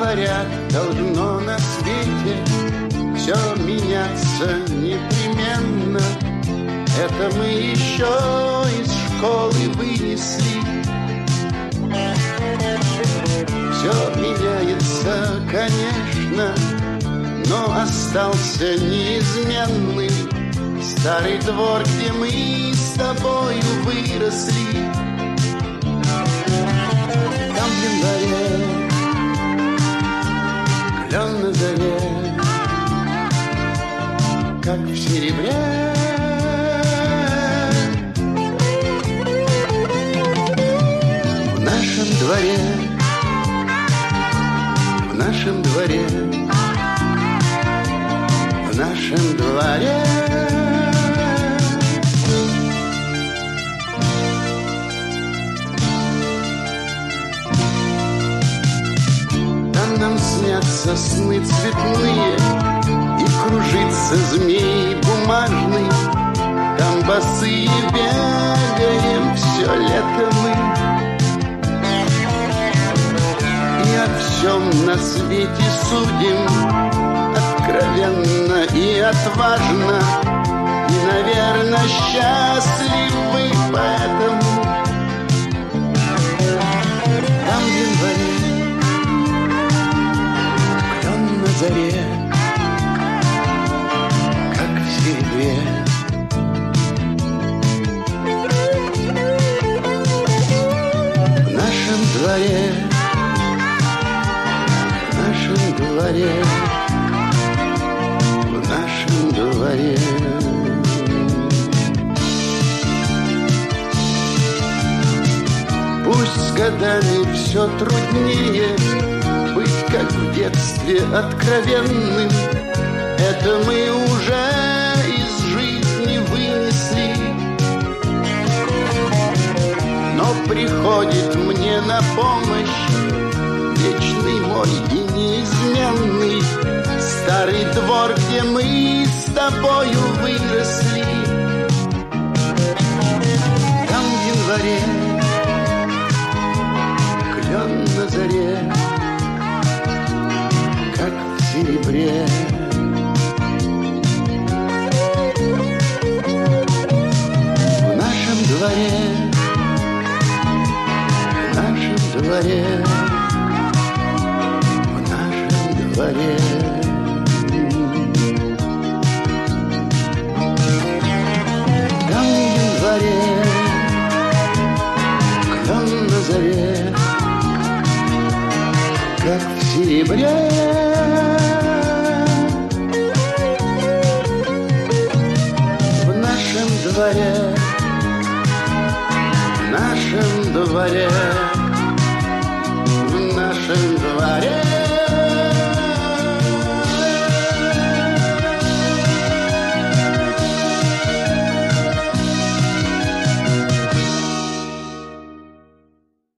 говорят, должно на свете все меняться непременно. Это мы еще из школы вынесли. Все меняется, конечно, но остался неизменный старый двор, где мы с тобою выросли. Там в январе клен на заре, как в серебре. В нашем дворе, в нашем дворе, в нашем дворе там нам снятся сны цветные, и кружится змей бумажный. Там босые бегаем все лето мы, и о всем на свете судим откровенно и отважно, и, наверное, счастливы поэтому. Там в январе клен на заре, как в серебре. В нашем дворе, в нашем дворе, в нашем дворе. Пусть с годами все труднее быть, как в детстве, откровенным. Это мы уже из жизни вынесли. Но приходит мне на помощь вечный мой и неизменный старый двор, где мы с тобою выросли. Там в январе клен на заре, как в серебре. В нашем дворе, в нашем дворе, в нашем дворе. Там в январе клен на заре, как в серебре. В нашем дворе, в нашем дворе, в нашем дворе.